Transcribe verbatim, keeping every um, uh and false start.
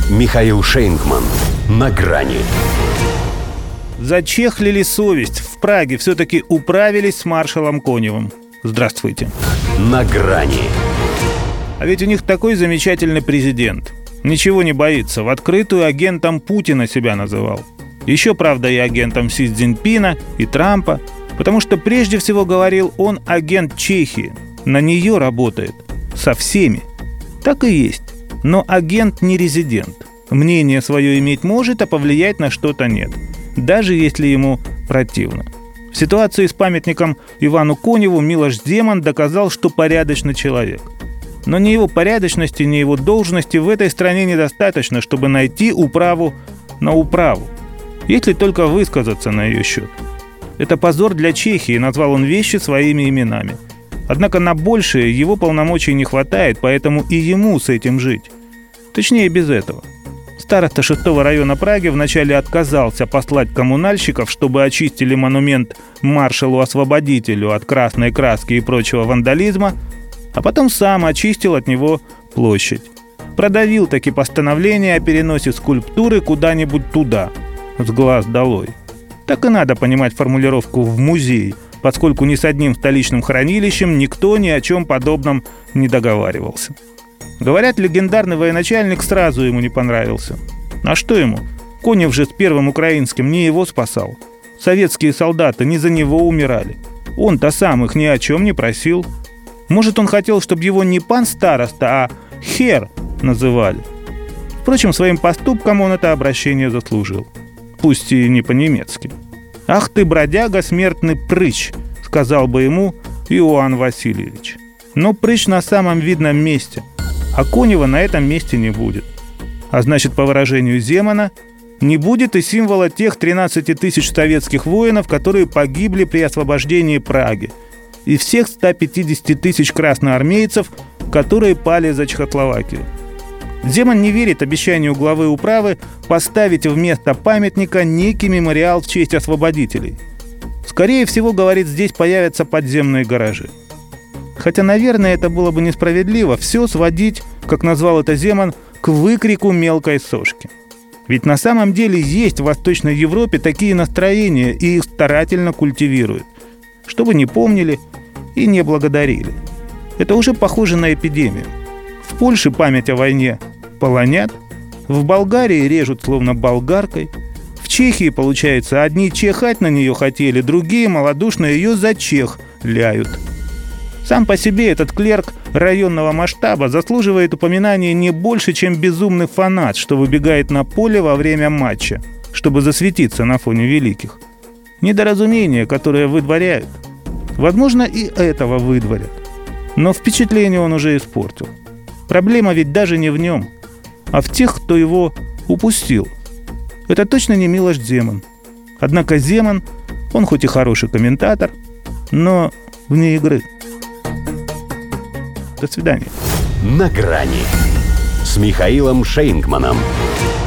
Михаил Шейнгман. На грани. Зачехлили совесть. В Праге все-таки управились с маршалом Коневым. Здравствуйте. На грани. А ведь у них такой замечательный президент. Ничего не боится. В открытую агентом Путина себя называл. Еще, правда, и агентом Си Цзиньпина, и Трампа. Потому что прежде всего говорил, он агент Чехии. На нее работает. Со всеми. Так и есть. Но агент не резидент. Мнение свое иметь может, а повлиять на что-то нет. Даже если ему противно. В ситуации с памятником Ивану Коневу Милош Земан доказал, что порядочный человек. Но ни его порядочности, ни его должности в этой стране недостаточно, чтобы найти управу на управу. Если только высказаться на ее счет. Это позор для Чехии, назвал он вещи своими именами. Однако на большее его полномочий не хватает, поэтому и ему с этим жить. Точнее, без этого. Староста шестого района Праги вначале отказался послать коммунальщиков, чтобы очистили монумент маршалу-освободителю от красной краски и прочего вандализма, а потом сам очистил от него площадь. Продавил таки постановление о переносе скульптуры куда-нибудь туда, с глаз долой. Так и надо понимать формулировку «в музей», поскольку ни с одним столичным хранилищем никто ни о чем подобном не договаривался. Говорят, легендарный военачальник сразу ему не понравился. А что ему? Конев же с первым украинским не его спасал. Советские солдаты не за него умирали. Он-то сам их ни о чем не просил. Может, он хотел, чтобы его не пан староста, а хер называли. Впрочем, своим поступком он это обращение заслужил. Пусть и не по-немецки. «Ах ты, бродяга, смертный прыщ», — сказал бы ему Иоанн Васильевич. Но прыщ на самом видном месте, а Конева на этом месте не будет. А значит, по выражению Земана, не будет и символа тех тринадцати тысяч советских воинов, которые погибли при освобождении Праги, и всех ста пятидесяти тысяч красноармейцев, которые пали за Чехословакию. Земан не верит обещанию главы управы поставить вместо памятника некий мемориал в честь освободителей. Скорее всего, говорит, здесь появятся подземные гаражи. Хотя, наверное, это было бы несправедливо все сводить, как назвал это Земан, к выкрику мелкой сошки. Ведь на самом деле есть в Восточной Европе такие настроения, и их старательно культивируют, чтобы не помнили и не благодарили. Это уже похоже на эпидемию. В Польше память о войне полонят, в Болгарии режут словно болгаркой, в Чехии, получается, одни чихать на нее хотели, другие малодушно ее за чех ляют. Сам по себе этот клерк районного масштаба заслуживает упоминания не больше, чем безумный фанат, что выбегает на поле во время матча, чтобы засветиться на фоне великих. Недоразумения, которые выдворяют. Возможно, и этого выдворят. Но впечатление он уже испортил. Проблема ведь даже не в нем, а в тех, кто его упустил. Это точно не Милош Земан. Однако Земан, он хоть и хороший комментатор, но вне игры. До свидания. На грани с Михаилом Шейнгманом.